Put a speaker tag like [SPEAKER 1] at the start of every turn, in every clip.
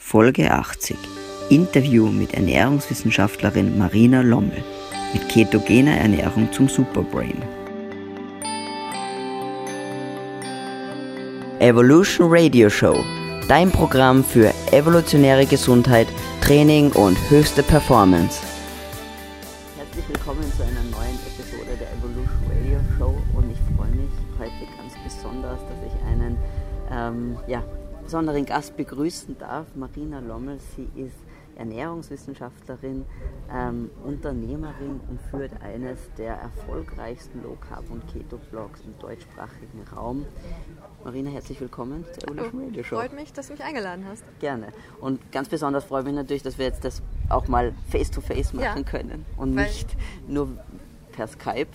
[SPEAKER 1] Folge 80. Interview mit Ernährungswissenschaftlerin Marina Lommel mit ketogener Ernährung zum Superbrain. Evolution Radio Show, dein Programm für evolutionäre Gesundheit, Training und höchste Performance. Herzlich willkommen zu einer neuen Episode der Evolution Radio Show und ich freue mich heute ganz besonders, dass ich einen besonderen Gast begrüßen darf, Marina Lommel. Sie ist Ernährungswissenschaftlerin, Unternehmerin und führt eines der erfolgreichsten Low Carb und Keto Blogs im deutschsprachigen Raum. Marina, herzlich willkommen zur Evolution Radio Show.
[SPEAKER 2] Freut mich, dass du mich eingeladen hast.
[SPEAKER 1] Gerne. Und ganz besonders freut mich natürlich, dass wir jetzt das auch mal face-to-face machen können und nicht nur per Skype.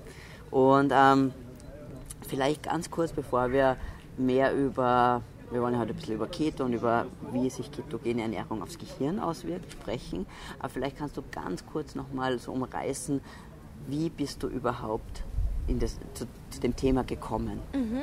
[SPEAKER 1] Und vielleicht ganz kurz, bevor wir mehr wir wollen heute ein bisschen über Keto und über wie sich ketogene Ernährung aufs Gehirn auswirkt sprechen. Aber vielleicht kannst du ganz kurz nochmal so umreißen, wie bist du überhaupt zu dem Thema gekommen?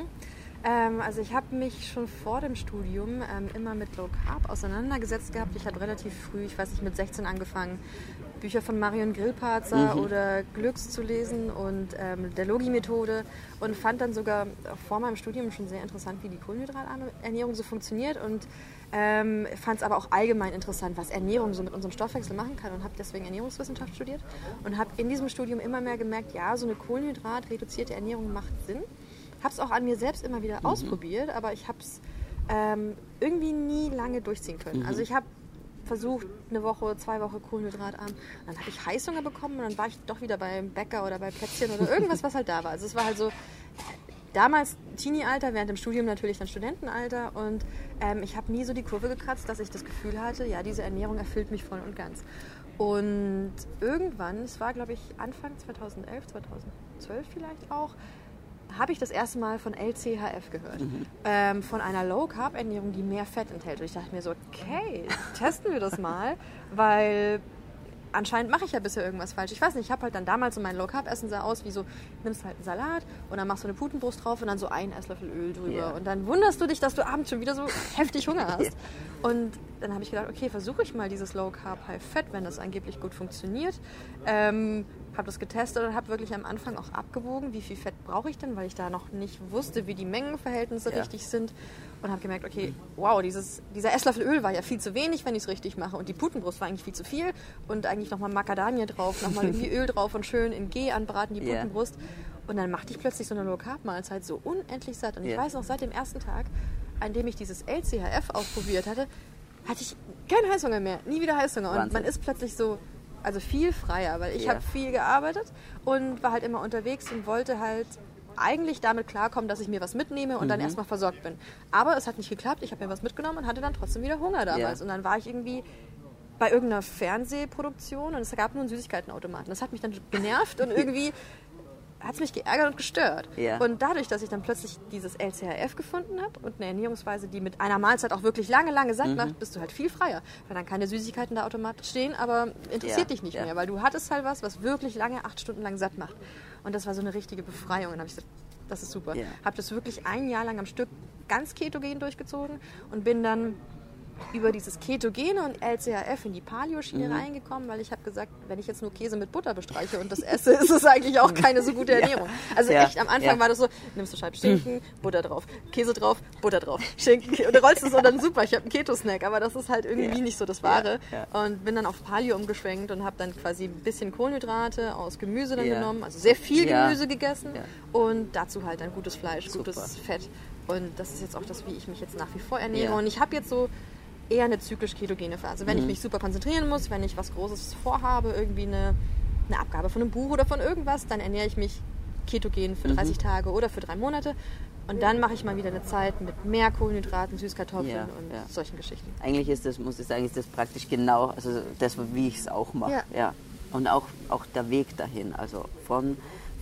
[SPEAKER 2] Also ich habe mich schon vor dem Studium immer mit Low Carb auseinandergesetzt gehabt. Ich habe relativ früh, ich weiß nicht, mit 16 angefangen, Bücher von Marion Grillparzer oder Glücks zu lesen und der Logi-Methode und fand dann sogar vor meinem Studium schon sehr interessant, wie die Kohlenhydraternährung so funktioniert und fand es aber auch allgemein interessant, was Ernährung so mit unserem Stoffwechsel machen kann und habe deswegen Ernährungswissenschaft studiert und habe in diesem Studium immer mehr gemerkt, ja, so eine kohlenhydratreduzierte Ernährung macht Sinn. Habe es auch an mir selbst immer wieder ausprobiert, aber ich habe es irgendwie nie lange durchziehen können. Also ich habe versucht, eine Woche, 2 Wochen kohlenhydratarm. Dann habe ich Heißhunger bekommen und dann war ich doch wieder beim Bäcker oder bei Plätzchen oder irgendwas, was halt da war. Also es war halt so damals Teenie-Alter, während dem Studium natürlich dann Studentenalter und ich habe nie so die Kurve gekratzt, dass ich das Gefühl hatte, ja, diese Ernährung erfüllt mich voll und ganz. Und irgendwann, es war glaube ich Anfang 2011, 2012 vielleicht auch, habe ich das erste Mal von LCHF gehört. Von einer Low-Carb-Ernährung, die mehr Fett enthält. Und ich dachte mir so, okay, testen wir das mal, weil anscheinend mache ich ja bisher irgendwas falsch. Ich weiß nicht, ich habe halt dann damals so mein Low-Carb-Essen sah aus wie so, nimmst halt einen Salat und dann machst du eine Putenbrust drauf und dann so einen Esslöffel Öl drüber. Yeah. Und dann wunderst du dich, dass du abends schon wieder so heftig Hunger hast. Yeah. Und dann habe ich gedacht, okay, versuche ich mal dieses Low-Carb, High-Fett, wenn das angeblich gut funktioniert. Habe das getestet und habe wirklich am Anfang auch abgewogen, wie viel Fett brauche ich denn, weil ich da noch nicht wusste, wie die Mengenverhältnisse richtig sind. Und habe gemerkt, okay, wow, dieser Esslöffel Öl war ja viel zu wenig, wenn ich es richtig mache. Und die Putenbrust war eigentlich viel zu viel. Und eigentlich nochmal Macadamia drauf, nochmal irgendwie Öl drauf und schön in G anbraten, die Putenbrust. Und dann machte ich plötzlich so eine Low-Carb-Mahlzeit so unendlich satt. Und ich weiß noch, seit dem ersten Tag, an dem ich dieses LCHF ausprobiert hatte ich keinen Heißhunger mehr. Nie wieder Heißhunger. Und
[SPEAKER 1] Wahnsinn.
[SPEAKER 2] Man ist plötzlich so, also viel freier, weil ich habe viel gearbeitet und war halt immer unterwegs und wollte halt eigentlich damit klarkommen, dass ich mir was mitnehme und dann erstmal versorgt bin. Aber es hat nicht geklappt, ich habe mir was mitgenommen und hatte dann trotzdem wieder Hunger damals. Und dann war ich irgendwie bei irgendeiner Fernsehproduktion und es gab nur einen Süßigkeitenautomaten. Das hat mich dann genervt und irgendwie hat es mich geärgert und gestört. Und dadurch, dass ich dann plötzlich dieses LCHF gefunden habe und eine Ernährungsweise, die mit einer Mahlzeit auch wirklich lange satt macht, bist du halt viel freier. Weil dann keine Süßigkeiten da automatisch stehen, aber interessiert dich nicht mehr, weil du hattest halt was wirklich lange, 8 Stunden lang satt macht. Und das war so eine richtige Befreiung. Und dann habe ich gesagt, das ist super. Habe das wirklich 1 Jahr lang am Stück ganz ketogen durchgezogen und bin dann über dieses Ketogene und LCHF in die Paleo-Schiene reingekommen, weil ich habe gesagt, wenn ich jetzt nur Käse mit Butter bestreiche und das esse, ist es eigentlich auch keine so gute Ernährung. Also echt, am Anfang war das so, nimmst du Scheiben Schinken, Butter drauf, Käse drauf, Butter drauf, Schinken und du rollst es und dann super, ich habe einen Keto-Snack, aber das ist halt irgendwie nicht so das Wahre. Und bin dann auf Paleo umgeschwenkt und habe dann quasi ein bisschen Kohlenhydrate aus Gemüse dann genommen, also sehr viel Gemüse gegessen und dazu halt dann gutes Fleisch, gutes Fett. Und das ist jetzt auch das, wie ich mich jetzt nach wie vor ernähre. Und ich habe jetzt so eher eine zyklisch-ketogene Phase. Wenn ich mich super konzentrieren muss, wenn ich was Großes vorhabe, irgendwie eine Abgabe von einem Buch oder von irgendwas, dann ernähre ich mich ketogen für 30 Tage oder für 3 Monate. Und dann mache ich mal wieder eine Zeit mit mehr Kohlenhydraten, Süßkartoffeln und solchen Geschichten.
[SPEAKER 1] Eigentlich ist das praktisch genau, also das, wie ich es auch mache. Ja. Und auch der Weg dahin, also von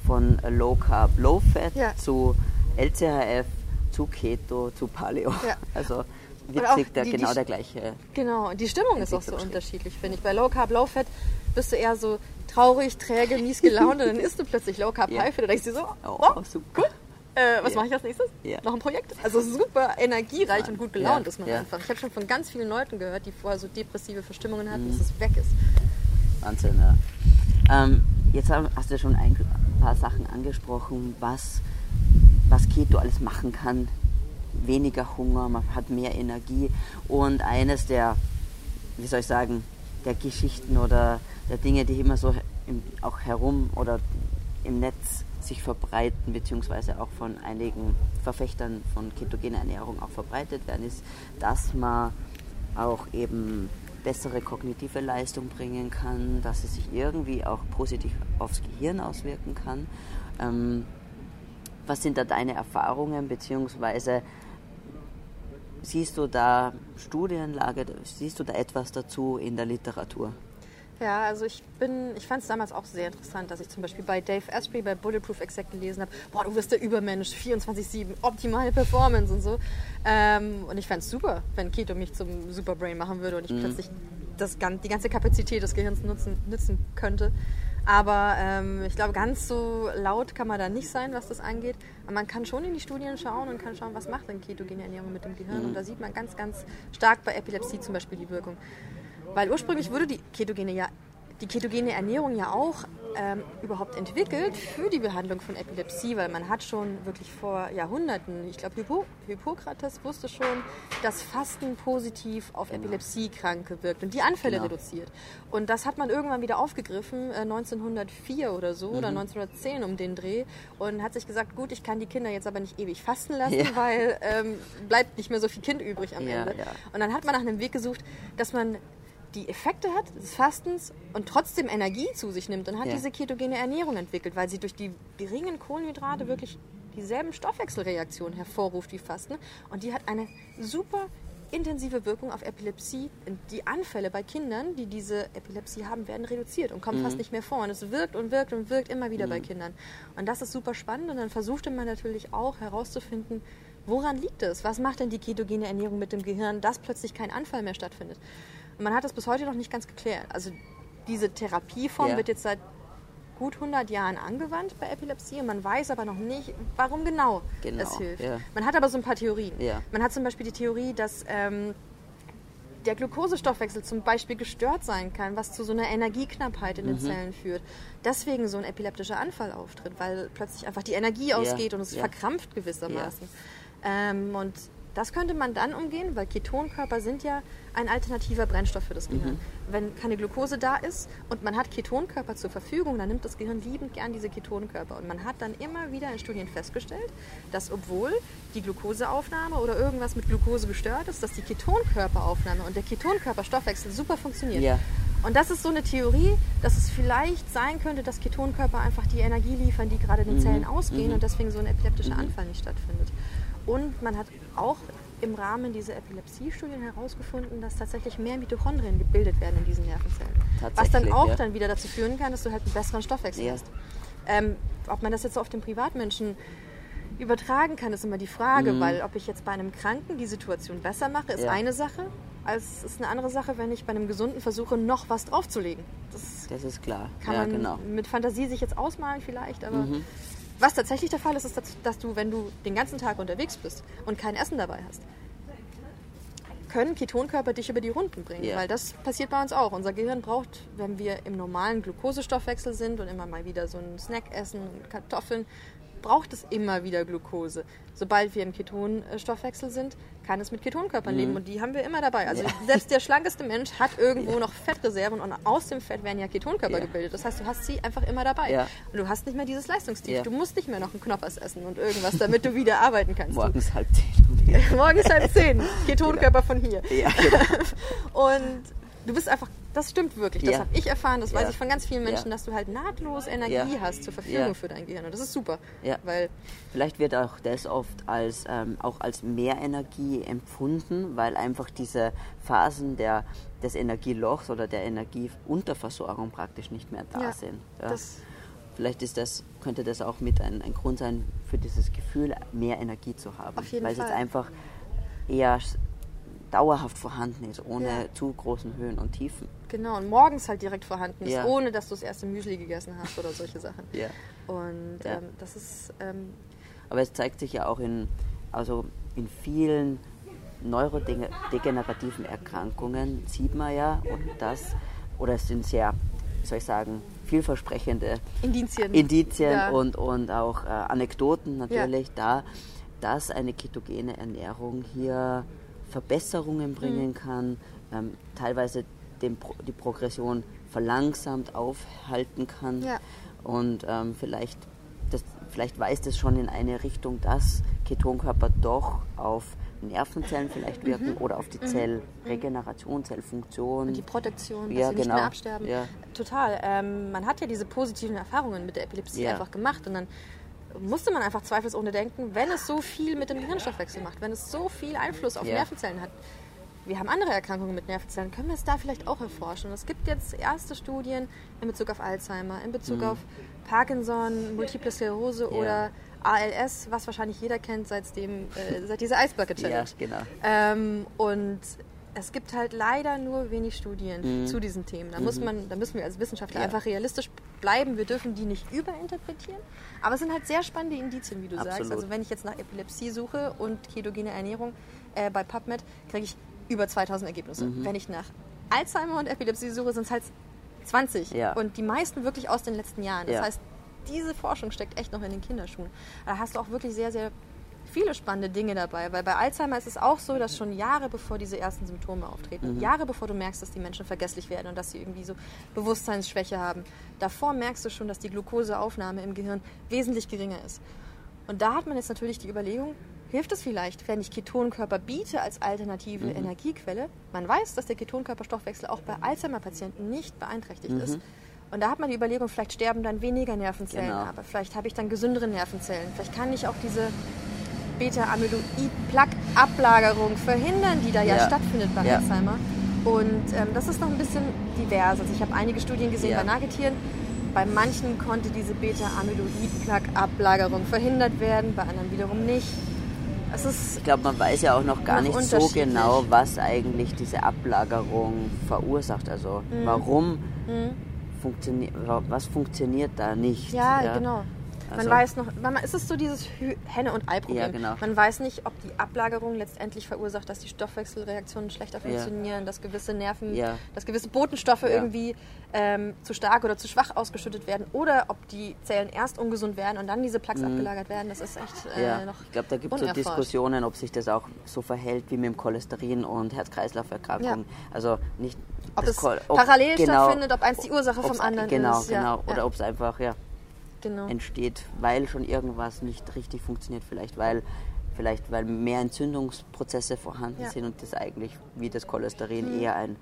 [SPEAKER 1] Low Carb, Low Fat zu LCHF, zu Keto, zu Paleo. Also witzig, der gleiche.
[SPEAKER 2] Genau, und die Stimmung ist auch so unterschiedlich, finde ich. Bei Low Carb, Low Fat bist du eher so traurig, träge, mies gelaunt und dann isst du plötzlich Low Carb, High Fat und denkst dir so,
[SPEAKER 1] super.
[SPEAKER 2] Gut, Was mache ich als nächstes? Noch ein Projekt? Also super energiereich und gut gelaunt ist man einfach. Ich habe schon von ganz vielen Leuten gehört, die vorher so depressive Verstimmungen hatten, dass es weg ist.
[SPEAKER 1] Wahnsinn, ja. Jetzt hast du schon ein paar Sachen angesprochen, was Keto alles machen kann. Weniger Hunger, man hat mehr Energie und eines der, wie soll ich sagen, der Geschichten oder der Dinge, die immer so auch herum oder im Netz sich verbreiten, beziehungsweise auch von einigen Verfechtern von ketogener Ernährung auch verbreitet werden, ist, dass man auch eben bessere kognitive Leistung bringen kann, dass es sich irgendwie auch positiv aufs Gehirn auswirken kann. Was sind da deine Erfahrungen, beziehungsweise siehst du da Studienlage, siehst du da etwas dazu in der Literatur?
[SPEAKER 2] Ja, also ich fand es damals auch sehr interessant, dass ich zum Beispiel bei Dave Asprey bei Bulletproof Exact gelesen habe, boah, du wirst der Übermensch, 24/7, optimale Performance und so. Und ich fand es super, wenn Keto mich zum Superbrain machen würde und ich plötzlich die ganze Kapazität des Gehirns nutzen könnte. Aber ich glaube, ganz so laut kann man da nicht sein, was das angeht. Aber man kann schon in die Studien schauen und kann schauen, was macht denn ketogene Ernährung mit dem Gehirn. Und da sieht man ganz, ganz stark bei Epilepsie zum Beispiel die Wirkung. Weil ursprünglich wurde die ketogene Ernährung ja auch überhaupt entwickelt für die Behandlung von Epilepsie, weil man hat schon wirklich vor Jahrhunderten, ich glaube Hippokrates wusste schon, dass Fasten positiv auf Epilepsiekranke wirkt und die Anfälle reduziert. Und das hat man irgendwann wieder aufgegriffen, 1904 oder so, oder 1910 um den Dreh, und hat sich gesagt, gut, ich kann die Kinder jetzt aber nicht ewig fasten lassen, weil bleibt nicht mehr so viel Kind übrig am Ende. Ja. Und dann hat man nach einem Weg gesucht, dass man die Effekte hat des Fastens und trotzdem Energie zu sich nimmt, und hat diese ketogene Ernährung entwickelt, weil sie durch die geringen Kohlenhydrate wirklich dieselben Stoffwechselreaktionen hervorruft wie Fasten, und die hat eine super intensive Wirkung auf Epilepsie. Die Anfälle bei Kindern, die diese Epilepsie haben, werden reduziert und kommen fast nicht mehr vor, und es wirkt und wirkt und wirkt immer wieder bei Kindern, und das ist super spannend. Und dann versuchte man natürlich auch herauszufinden, woran liegt es? Was macht denn die ketogene Ernährung mit dem Gehirn, dass plötzlich kein Anfall mehr stattfindet? Und man hat das bis heute noch nicht ganz geklärt. Also diese Therapieform wird jetzt seit gut 100 Jahren angewandt bei Epilepsie, und man weiß aber noch nicht, warum genau es hilft. Ja. Man hat aber so ein paar Theorien. Ja. Man hat zum Beispiel die Theorie, dass der Glukosestoffwechsel zum Beispiel gestört sein kann, was zu so einer Energieknappheit in den Zellen führt. Deswegen so ein epileptischer Anfall auftritt, weil plötzlich einfach die Energie ausgeht und es verkrampft gewissermaßen. Und das könnte man dann umgehen, weil Ketonkörper sind ja ein alternativer Brennstoff für das Gehirn. Wenn keine Glucose da ist und man hat Ketonkörper zur Verfügung, dann nimmt das Gehirn liebend gern diese Ketonkörper. Und man hat dann immer wieder in Studien festgestellt, dass obwohl die Glukoseaufnahme oder irgendwas mit Glucose gestört ist, dass die Ketonkörperaufnahme und der Ketonkörperstoffwechsel super funktioniert. Ja. Und das ist so eine Theorie, dass es vielleicht sein könnte, dass Ketonkörper einfach die Energie liefern, die gerade den Zellen ausgehen, und deswegen so ein epileptischer Anfall nicht stattfindet. Und man hat auch im Rahmen dieser Epilepsiestudien herausgefunden, dass tatsächlich mehr Mitochondrien gebildet werden in diesen Nervenzellen. Was dann auch dann wieder dazu führen kann, dass du halt einen besseren Stoffwechsel hast. Ob man das jetzt so auf den Privatmenschen übertragen kann, ist immer die Frage, weil ob ich jetzt bei einem Kranken die Situation besser mache, ist eine Sache, als ist eine andere Sache, wenn ich bei einem Gesunden versuche, noch was draufzulegen. Das ist klar. Kann man mit Fantasie sich jetzt ausmalen vielleicht, aber was tatsächlich der Fall ist, ist, dass du, wenn du den ganzen Tag unterwegs bist und kein Essen dabei hast, können Ketonkörper dich über die Runden bringen, weil das passiert bei uns auch. Unser Gehirn braucht, wenn wir im normalen Glukosestoffwechsel sind und immer mal wieder so einen Snack essen, Kartoffeln, braucht es immer wieder Glucose. Sobald wir im Ketonstoffwechsel sind, kann es mit Ketonkörpern leben, und die haben wir immer dabei. Also selbst der schlankeste Mensch hat irgendwo noch Fettreserven, und aus dem Fett werden ja Ketonkörper gebildet. Das heißt, du hast sie einfach immer dabei. Und du hast nicht mehr dieses Leistungstief. Du musst nicht mehr noch einen Knoppers essen und irgendwas, damit du wieder arbeiten kannst.
[SPEAKER 1] Morgens 9:30.
[SPEAKER 2] Morgens 9:30. Ketonkörper von hier. Ja, genau. Und du bist einfach, das stimmt wirklich, das habe ich erfahren, das weiß ich von ganz vielen Menschen, dass du halt nahtlos Energie hast zur Verfügung für dein Gehirn, und das ist super. Weil
[SPEAKER 1] vielleicht wird auch das oft als Mehrenergie empfunden, weil einfach diese Phasen des Energielochs oder der Energieunterversorgung praktisch nicht mehr da sind. Ja. Vielleicht könnte das auch mit ein Grund sein für dieses Gefühl, mehr Energie zu haben.
[SPEAKER 2] Auf jeden
[SPEAKER 1] Fall. Weil es jetzt einfach eher dauerhaft vorhanden ist, ohne zu großen Höhen und Tiefen.
[SPEAKER 2] Genau, und morgens halt direkt vorhanden ist, ohne dass du das erste Müsli gegessen hast oder solche Sachen. Und das ist,
[SPEAKER 1] aber es zeigt sich ja auch in vielen neurodegenerativen Erkrankungen, sieht man ja, oder es sind sehr, wie soll ich sagen, vielversprechende Indizien und auch Anekdoten natürlich dass eine ketogene Ernährung hier Verbesserungen bringen kann, teilweise die Progression verlangsamt aufhalten kann und vielleicht weist es schon in eine Richtung, dass Ketonkörper doch auf Nervenzellen vielleicht wirken oder auf die Zellregeneration, Zellfunktion.
[SPEAKER 2] Und die Protektion, dass sie nicht mehr absterben. Ja. Total. Man hat ja diese positiven Erfahrungen mit der Epilepsie einfach gemacht und dann musste man einfach zweifelsohne denken, wenn es so viel mit dem Gehirnstoffwechsel macht, wenn es so viel Einfluss auf Nervenzellen hat. Wir haben andere Erkrankungen mit Nervenzellen, können wir es da vielleicht auch erforschen? Und es gibt jetzt erste Studien in Bezug auf Alzheimer, in Bezug auf Parkinson, Multiple Sklerose oder ALS, was wahrscheinlich jeder kennt seit dieser Ice Bucket Challenge.
[SPEAKER 1] Ja, genau.
[SPEAKER 2] Und es gibt halt leider nur wenig Studien zu diesen Themen. Da müssen wir als Wissenschaftler einfach realistisch bleiben. Wir dürfen die nicht überinterpretieren. Aber es sind halt sehr spannende Indizien, wie du sagst. Also wenn ich jetzt nach Epilepsie suche und ketogene Ernährung bei PubMed, kriege ich über 2000 Ergebnisse. Wenn ich nach Alzheimer und Epilepsie suche, sind es halt 20. Ja. Und die meisten wirklich aus den letzten Jahren. Das heißt, diese Forschung steckt echt noch in den Kinderschuhen. Da hast du auch wirklich sehr, sehr viele spannende Dinge dabei, weil bei Alzheimer ist es auch so, dass schon Jahre bevor diese ersten Symptome auftreten, Jahre bevor du merkst, dass die Menschen vergesslich werden und dass sie irgendwie so Bewusstseinsschwäche haben, davor merkst du schon, dass die Glukoseaufnahme im Gehirn wesentlich geringer ist. Und da hat man jetzt natürlich die Überlegung, hilft es vielleicht, wenn ich Ketonkörper biete als alternative Energiequelle? Man weiß, dass der Ketonkörperstoffwechsel auch bei Alzheimer-Patienten nicht beeinträchtigt ist. Und da hat man die Überlegung, vielleicht sterben dann weniger Nervenzellen, aber vielleicht habe ich dann gesündere Nervenzellen. Vielleicht kann ich auch diese Beta-Amyloid-Plaque-Ablagerung verhindern, die da stattfindet bei Alzheimer. Und das ist noch ein bisschen divers. Also ich habe einige Studien gesehen bei Nagetieren. Bei manchen konnte diese Beta-Amyloid-Plaque-Ablagerung verhindert werden, bei anderen wiederum nicht.
[SPEAKER 1] Ich glaube, man weiß ja auch noch gar nicht so genau, was eigentlich diese Ablagerung verursacht. Also warum was funktioniert da nicht.
[SPEAKER 2] Ja, genau. Man weiß noch, es ist so dieses Henne- und Ei-Problem.
[SPEAKER 1] Ja, genau.
[SPEAKER 2] Man weiß nicht, ob die Ablagerung letztendlich verursacht, dass die Stoffwechselreaktionen schlechter funktionieren, dass gewisse dass gewisse Botenstoffe irgendwie zu stark oder zu schwach ausgeschüttet werden oder ob die Zellen erst ungesund werden und dann diese Plaques abgelagert werden. Das ist echt noch
[SPEAKER 1] ich glaube, da gibt es so Diskussionen, ob sich das auch so verhält wie mit dem Cholesterin und Herz-Kreislauf-Erkrankungen. Ja. Also nicht
[SPEAKER 2] ob es parallel stattfindet, ob eins die Ursache vom anderen ist.
[SPEAKER 1] Genau. Oder ob es einfach entsteht, weil schon irgendwas nicht richtig funktioniert, vielleicht weil mehr Entzündungsprozesse vorhanden sind und das eigentlich wie das Cholesterin eher ein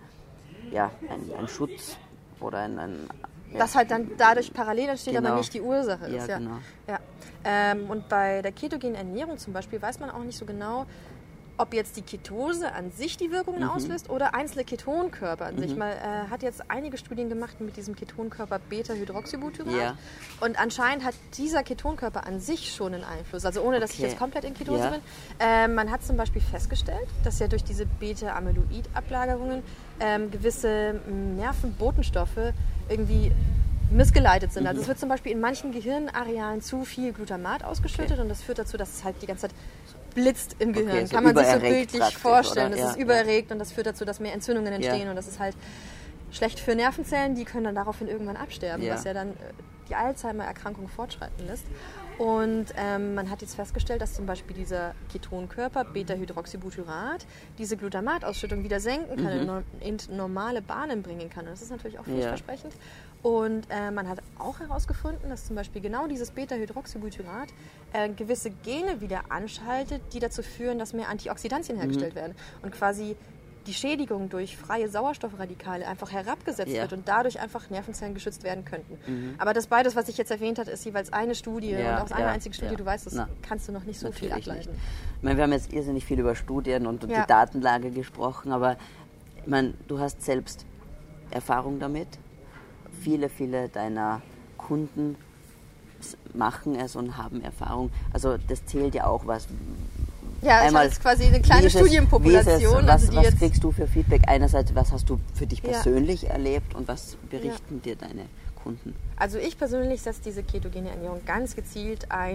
[SPEAKER 1] Schutz oder ein
[SPEAKER 2] das halt dann dadurch parallel entsteht, aber nicht die Ursache ist.
[SPEAKER 1] Ja, genau.
[SPEAKER 2] Ja. Und bei der ketogenen Ernährung zum Beispiel weiß man auch nicht so genau, ob jetzt die Ketose an sich die Wirkungen auslöst oder einzelne Ketonkörper an sich. Man hat jetzt einige Studien gemacht mit diesem Ketonkörper Beta-Hydroxybutyrat. Ja. Und anscheinend hat dieser Ketonkörper an sich schon einen Einfluss. Also ohne, dass ich jetzt komplett in Ketose bin. Man hat zum Beispiel festgestellt, dass ja durch diese Beta-Amyloid-Ablagerungen gewisse Nervenbotenstoffe irgendwie missgeleitet sind. Also es wird zum Beispiel in manchen Gehirnarealen zu viel Glutamat ausgeschüttet und das führt dazu, dass es halt die ganze Zeit blitzt im Gehirn.
[SPEAKER 1] So
[SPEAKER 2] kann man sich so bildlich vorstellen. Das ist übererregt und das führt dazu, dass mehr Entzündungen entstehen und das ist halt schlecht für Nervenzellen, die können dann daraufhin irgendwann absterben, was ja dann die Alzheimer-Erkrankung fortschreiten lässt. Und man hat jetzt festgestellt, dass zum Beispiel dieser Ketonkörper Beta-Hydroxybutyrat diese Glutamatausschüttung wieder senken kann, in normale Bahnen bringen kann. Und das ist natürlich auch vielversprechend. Und man hat auch herausgefunden, dass zum Beispiel genau dieses Beta-Hydroxybutyrat gewisse Gene wieder anschaltet, die dazu führen, dass mehr Antioxidantien hergestellt werden. Und quasi die Schädigung durch freie Sauerstoffradikale einfach herabgesetzt wird und dadurch einfach Nervenzellen geschützt werden könnten. Aber das beides, was ich jetzt erwähnt habe, ist jeweils eine Studie und aus einer einzigen Studie, du weißt, das kannst du noch nicht so viel ableiten.
[SPEAKER 1] Ich meine, wir haben jetzt irrsinnig viel über Studien und die Datenlage gesprochen, aber ich meine, du hast selbst Erfahrung damit. Viele deiner Kunden machen es und haben Erfahrung. Also das zählt ja auch was.
[SPEAKER 2] Ja, ich habe jetzt quasi eine kleine Studienpopulation.
[SPEAKER 1] Was kriegst du für Feedback? Einerseits, was hast du für dich persönlich erlebt und was berichten dir deine Kunden?
[SPEAKER 2] Also ich persönlich setze diese ketogene Ernährung ganz gezielt ein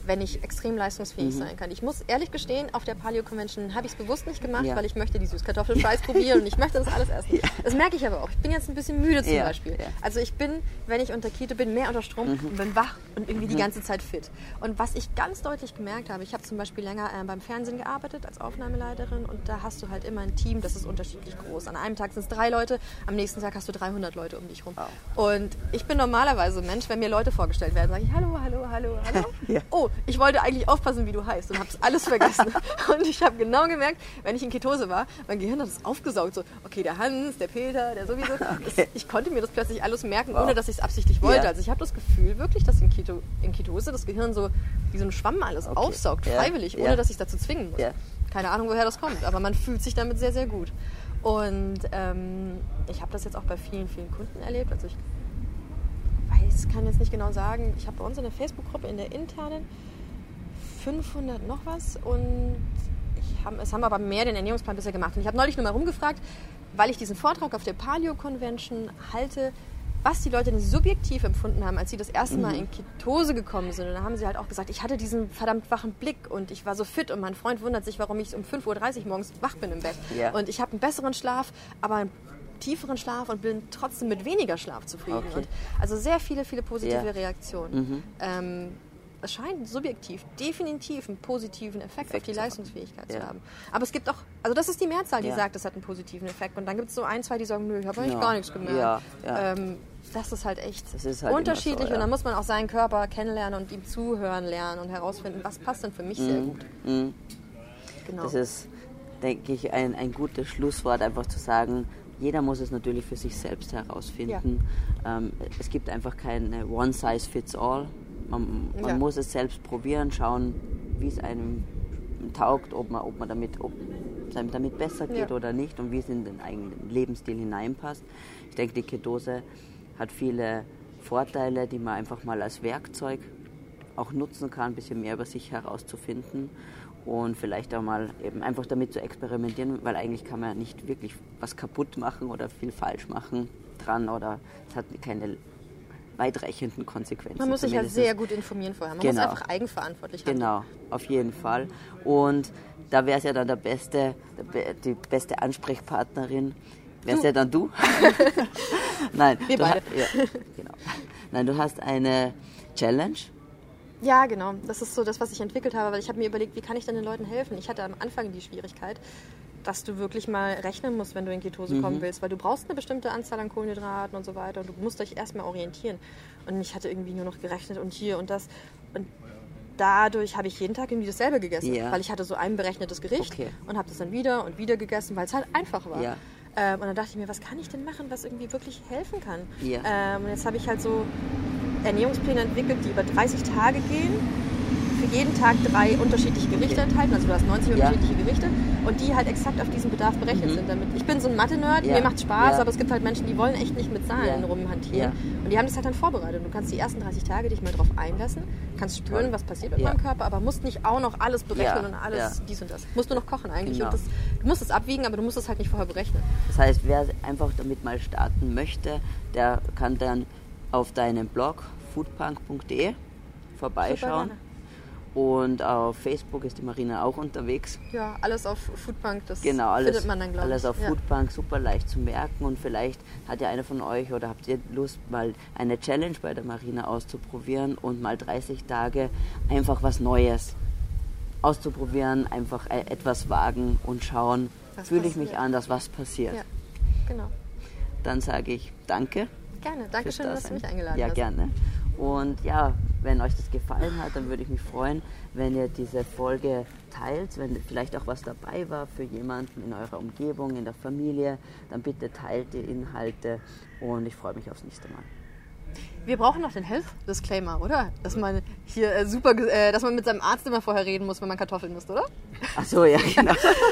[SPEAKER 2] wenn ich extrem leistungsfähig sein kann. Ich muss ehrlich gestehen, auf der Paleo Convention habe ich es bewusst nicht gemacht, weil ich möchte die Süßkartoffelfries probieren und ich möchte das alles essen. Das merke ich aber auch. Ich bin jetzt ein bisschen müde zum Beispiel. Ja. Also ich bin, wenn ich unter Keto bin, mehr unter Strom und bin wach und irgendwie die ganze Zeit fit. Und was ich ganz deutlich gemerkt habe, ich habe zum Beispiel länger beim Fernsehen gearbeitet als Aufnahmeleiterin und da hast du halt immer ein Team, das ist unterschiedlich groß. An einem Tag sind es 3 Leute, am nächsten Tag hast du 300 Leute um dich rum. Und ich bin normalerweise ein Mensch, wenn mir Leute vorgestellt werden, sage ich hallo, hallo, hallo, hallo. Ja. Oh, ich wollte eigentlich aufpassen, wie du heißt und habe es alles vergessen. Und ich habe genau gemerkt, wenn ich in Ketose war, mein Gehirn hat es aufgesaugt. So, okay, der Hans, der Peter, der sowieso. Okay. Ich konnte mir das plötzlich alles merken, ohne dass ich es absichtlich wollte. Ja. Also ich habe das Gefühl wirklich, dass in Ketose das Gehirn so wie so ein Schwamm alles aufsaugt, freiwillig, ohne dass ich es dazu zwingen muss. Ja. Keine Ahnung, woher das kommt, aber man fühlt sich damit sehr, sehr gut. Und ich habe das jetzt auch bei vielen, vielen Kunden erlebt. Also ich kann jetzt nicht genau sagen, ich habe bei uns in der Facebook-Gruppe, in der internen, 500 noch was und es haben aber mehr den Ernährungsplan bisher gemacht. Und ich habe neulich nur mal rumgefragt, weil ich diesen Vortrag auf der Paleo Convention halte, was die Leute denn subjektiv empfunden haben, als sie das erste Mal in Ketose gekommen sind. Und da haben sie halt auch gesagt, ich hatte diesen verdammt wachen Blick und ich war so fit und mein Freund wundert sich, warum ich um 5:30 Uhr morgens wach bin im Bett. Ja. Und ich habe einen besseren Schlaf, aber einen tieferen Schlaf und bin trotzdem mit weniger Schlaf zufrieden. Okay. Und also sehr viele positive Reaktionen. Es scheint subjektiv definitiv einen positiven Effekt auf die Leistungsfähigkeit zu haben. Aber es gibt auch, also das ist die Mehrzahl, die sagt, es hat einen positiven Effekt. Und dann gibt es so 1, 2, die sagen, nö, ich habe eigentlich gar nichts gemerkt. Das ist halt echt unterschiedlich. So, und dann muss man auch seinen Körper kennenlernen und ihm zuhören lernen und herausfinden, was passt denn für mich sehr gut.
[SPEAKER 1] Genau. Das ist, denke ich, ein gutes Schlusswort, einfach zu sagen, jeder muss es natürlich für sich selbst herausfinden. Ja. Es gibt einfach keine One-Size-Fits-All. Man muss es selbst probieren, schauen, wie es einem taugt, ob man damit besser geht oder nicht und wie es in den eigenen Lebensstil hineinpasst. Ich denke, die Ketose hat viele Vorteile, die man einfach mal als Werkzeug auch nutzen kann, ein bisschen mehr über sich herauszufinden. Und vielleicht auch mal eben einfach damit zu experimentieren, weil eigentlich kann man nicht wirklich was kaputt machen oder viel falsch machen dran oder es hat keine weitreichenden Konsequenzen.
[SPEAKER 2] Man muss sich ja sehr gut informieren vorher. Man muss einfach eigenverantwortlich handeln.
[SPEAKER 1] Genau, auf jeden Fall. Und da wäre es ja dann die beste Ansprechpartnerin. Wär's ja dann du? Nein,
[SPEAKER 2] wir beide.
[SPEAKER 1] Genau. Nein, du hast eine Challenge.
[SPEAKER 2] Ja, genau. Das ist so das, was ich entwickelt habe, weil ich habe mir überlegt, wie kann ich denn den Leuten helfen? Ich hatte am Anfang die Schwierigkeit, dass du wirklich mal rechnen musst, wenn du in Ketose kommen willst, weil du brauchst eine bestimmte Anzahl an Kohlenhydraten und so weiter und du musst dich erstmal orientieren. Und ich hatte irgendwie nur noch gerechnet und hier und das. Und dadurch habe ich jeden Tag irgendwie dasselbe gegessen, weil ich hatte so ein berechnetes Gericht und habe das dann wieder und wieder gegessen, weil es halt einfach war. Ja. Und dann dachte ich mir, was kann ich denn machen, was irgendwie wirklich helfen kann? Ja. Und jetzt habe ich halt so Ernährungspläne entwickelt, die über 30 Tage gehen, für jeden Tag 3 unterschiedliche Gerichte enthalten, also du hast 90 unterschiedliche Gerichte und die halt exakt auf diesen Bedarf berechnet sind. Damit ich bin so ein Mathe-Nerd, mir macht Spaß, aber es gibt halt Menschen, die wollen echt nicht mit Zahlen rumhantieren und die haben das halt dann vorbereitet. Und du kannst die ersten 30 Tage dich mal drauf einlassen, kannst spüren, was passiert mit meinem Körper, aber musst nicht auch noch alles berechnen und alles dies und das. Musst du noch kochen eigentlich und du musst es abwiegen, aber du musst es halt nicht vorher berechnen.
[SPEAKER 1] Das heißt, wer einfach damit mal starten möchte, der kann dann auf deinem Blog foodpunk.de vorbeischauen. Und auf Facebook ist die Marina auch unterwegs.
[SPEAKER 2] Ja, alles auf Foodpunk, das findet man dann, glaube ich.
[SPEAKER 1] Alles auf Foodpunk, super leicht zu merken. Und vielleicht hat ja einer von euch oder habt ihr Lust, mal eine Challenge bei der Marina auszuprobieren und mal 30 Tage einfach was Neues auszuprobieren, einfach etwas wagen und schauen, fühle ich mich anders, was passiert. Ja,
[SPEAKER 2] genau.
[SPEAKER 1] Dann sage ich danke.
[SPEAKER 2] Gerne, danke schön, dass du mich eingeladen hast.
[SPEAKER 1] Ja, gerne. Und ja, wenn euch das gefallen hat, dann würde ich mich freuen, wenn ihr diese Folge teilt, wenn vielleicht auch was dabei war für jemanden in eurer Umgebung, in der Familie, dann bitte teilt die Inhalte und ich freue mich aufs nächste Mal.
[SPEAKER 2] Wir brauchen noch den Health-Disclaimer, oder? Dass man hier dass man mit seinem Arzt immer vorher reden muss, wenn man Kartoffeln isst, oder?
[SPEAKER 1] Ach so, ja, genau.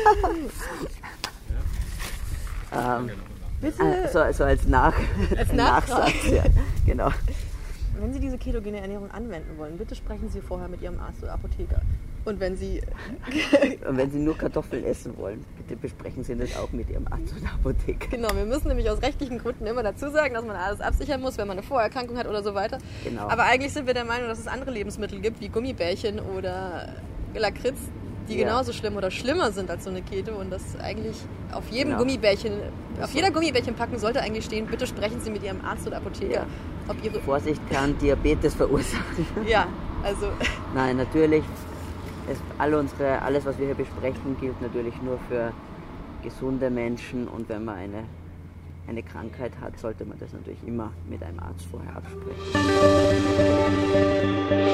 [SPEAKER 1] So als Nachsatz, ja, genau.
[SPEAKER 2] Wenn Sie diese ketogene Ernährung anwenden wollen, bitte sprechen Sie vorher mit Ihrem Arzt oder Apotheker. Und wenn Sie
[SPEAKER 1] Und wenn Sie nur Kartoffeln essen wollen, bitte besprechen Sie das auch mit Ihrem Arzt oder Apotheker.
[SPEAKER 2] Genau, wir müssen nämlich aus rechtlichen Gründen immer dazu sagen, dass man alles absichern muss, wenn man eine Vorerkrankung hat oder so weiter.
[SPEAKER 1] Genau.
[SPEAKER 2] Aber eigentlich sind wir der Meinung, dass es andere Lebensmittel gibt, wie Gummibärchen oder Lakritz, die genauso schlimm oder schlimmer sind als so eine Keto und dass eigentlich auf jedem Gummibärchen, auf jeder Gummibärchenpackung sollte eigentlich stehen, bitte sprechen Sie mit Ihrem Arzt oder Apotheker, ob Ihre...
[SPEAKER 1] Vorsicht kann Diabetes verursachen.
[SPEAKER 2] Ja, also...
[SPEAKER 1] Nein, natürlich, alles, was wir hier besprechen, gilt natürlich nur für gesunde Menschen und wenn man eine Krankheit hat, sollte man das natürlich immer mit einem Arzt vorher absprechen.